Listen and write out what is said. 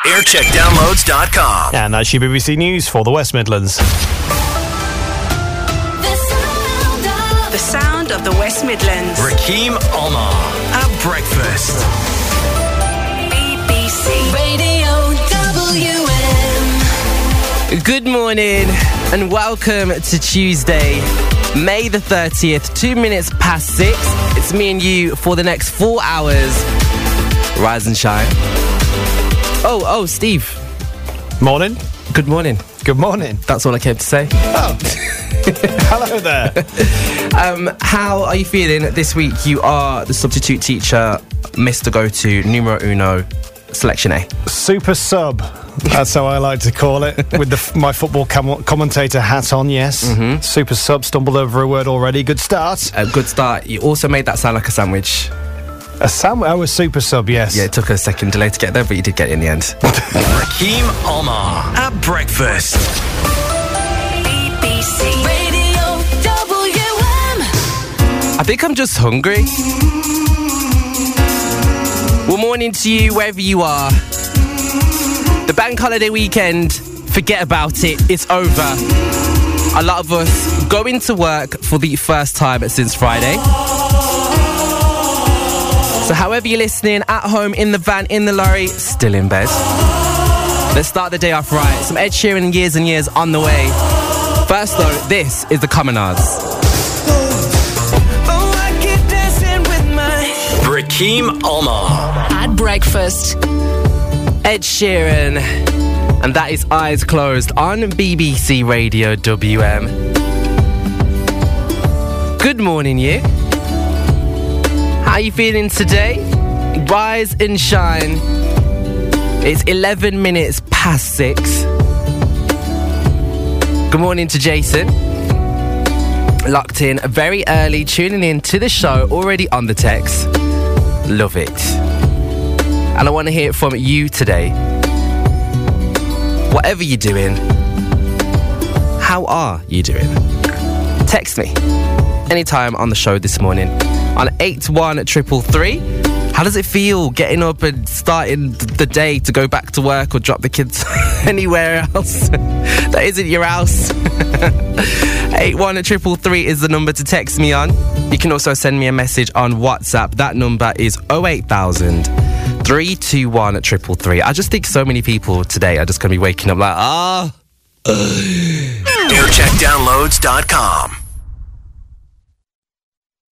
Aircheckdownloads.com. And that's your BBC News for the West Midlands. The sound of the West Midlands. Rakeem Omar at breakfast. BBC Radio WM. Good morning and welcome to Tuesday, May the 30th, 2 minutes past 6. It's me and you for the next 4 hours. Rise and shine. Oh, Steve. Morning. Good morning. Good morning. That's all I came to say. Oh. Hello there. How are you feeling this week? You are the substitute teacher, Mr. Go-To, numero uno, selection A. Super sub. That's how I like to call it. With my football commentator hat on, yes. Mm-hmm. Super sub. Stumbled over a word already. Good start. A good start. You also made that sound like a sandwich. A sandwich? Oh, a super sub, yes. Yeah, it took a second delay to get there, but you did get it in the end. Rakeem Omar at breakfast. BBC Radio WM. I think I'm just hungry. Well, morning to you, wherever you are. The bank holiday weekend, forget about it, it's over. A lot of us going to work for the first time since Friday. So however you're listening, at home, in the van, in the lorry, still in bed. Let's start the day off right. Some Ed Sheeran and Years on the way. First though, this is the Commonards. Rakeem Omar At breakfast. Ed Sheeran, and that is Eyes Closed on BBC Radio WM. Good morning, you. How are you feeling today? Rise and shine. It's 11 minutes past 6. Good morning to Jason. Locked in very early, tuning in to the show, already on the text. Love it. And I want to hear it from you today. Whatever you're doing, how are you doing? Text me anytime on the show this morning on 81333. How does it feel getting up and starting the day to go back to work or drop the kids anywhere else that isn't your house? 81333 is the number to text me on. You can also send me a message on WhatsApp. That number is 08000 321 333. I just think so many people today are just going to be waking up like, Aircheckdownloads.com.